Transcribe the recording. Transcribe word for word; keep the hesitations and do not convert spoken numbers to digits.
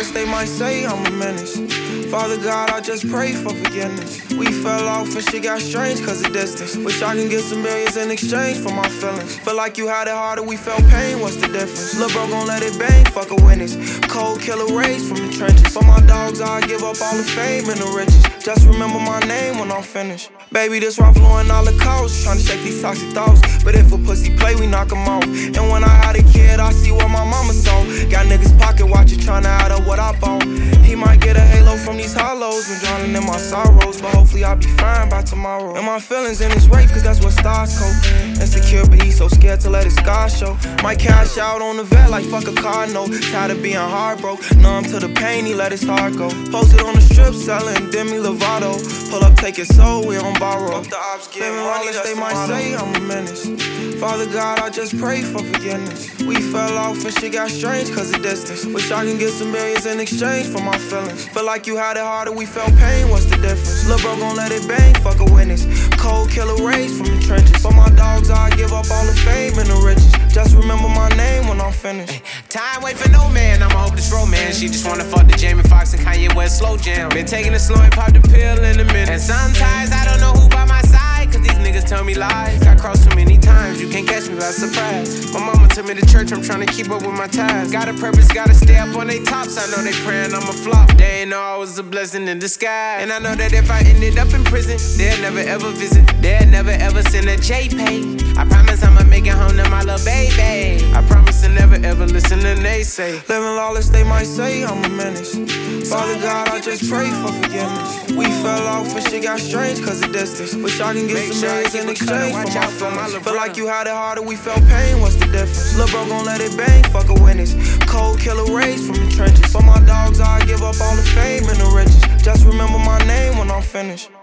lawless, they might say I'm a menace. Father God, I just pray for forgiveness. We fell off and shit got strange cause of distance. Wish I can get some millions in exchange for my feelings. Feel like you had it harder, we felt pain, what's the difference? Lil' bro gon' let it bang, fuck a witness. Cold killer raised from the trenches. For my dogs, I give up all the fame and the riches. Just remember my name when I'm finished. Baby, this rhyme flowing all the coast. Tryna shake these toxic thoughts. But if a pussy play, we knock 'em off. And when I had a kid, I see what my mama saw. Got niggas pocket watching, tryna add up what I bought. He might get a halo from these hollows. Been drowning in my sorrows, but hopefully I'll be fine by tomorrow. And my feelings in his rape, cause that's what stars cope. Insecure, but he's so scared to let his scars show. Might cash out on the vet like fuck a car note. Tired of being heartbroken, numb to the pain, he let his heart go. Posted on the strip, selling Demi Lovato. Pull up, take it so we don't borrow. Up the ops get money, they might say I'm a menace. Father God, I just pray for forgiveness. We fell off and shit got strange cause of distance. Wish I can get some millions in exchange for my feelings. Feel like you had it harder, we felt pain, what's the difference? Lil' bro gon' let it bang, fuck a witness. Cold killer raised from the trenches. For my dogs, I give up all the fame and the riches. Just remember my name when I'm finished. Ay, time wait for no man, I'ma hope this romance. She just wanna fuck the Jamie Foxx and Kanye West slow jam. Been taking it slow and popped the pill in a minute. And sometimes I don't know who by my side, cause these niggas tell me lies. Got crossed too many times, you can't catch me by surprise. My mama took me to church, I'm tryna keep up with my ties. Got a purpose, gotta stay up on they tops. I know they praying I'm a flop. They ain't know I was a blessing in disguise. And I know that if I ended up in prison, they'll never ever visit. They'll never ever send a JPay. I promise I'ma make it home to my little baby. I promise to never ever listen to they say. Living lawless, they might say I'm a menace. Father God, I just pray for forgiveness. We fell off and shit got strange cause of distance. Wish I can get Make some sure millions I in keep a exchange cutter, for watch my out for my feelings. little Feel like brother. you had it harder, we felt pain, what's the difference? Lil' bro gon' let it bang, fuck a witness. Cold killer raised from the trenches. For my dogs, I give up all the fame and the riches. Just remember my name when I'm finished.